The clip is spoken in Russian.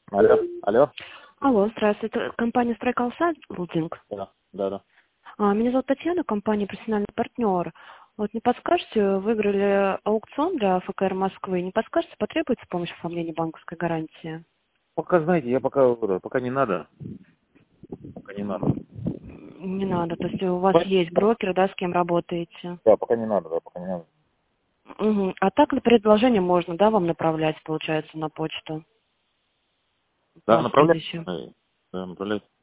Алло, алло. Алло, здравствуйте. Это компания «Стройколсайдинг». Да. Меня зовут Татьяна, компания «Профессиональный партнер». Вот не подскажете, выиграли аукцион для ФКР Москвы. Не подскажете, потребуется помощь в оформлении банковской гарантии? Пока, знаете, я пока не надо. Пока не надо. Не надо, то есть у вас есть брокер, да, с кем работаете? Да, пока не надо, пока не надо. Угу. А так на предложение можно, да, вам направлять, получается, на почту? Да, На направляйте. следующее. Да, направляйте.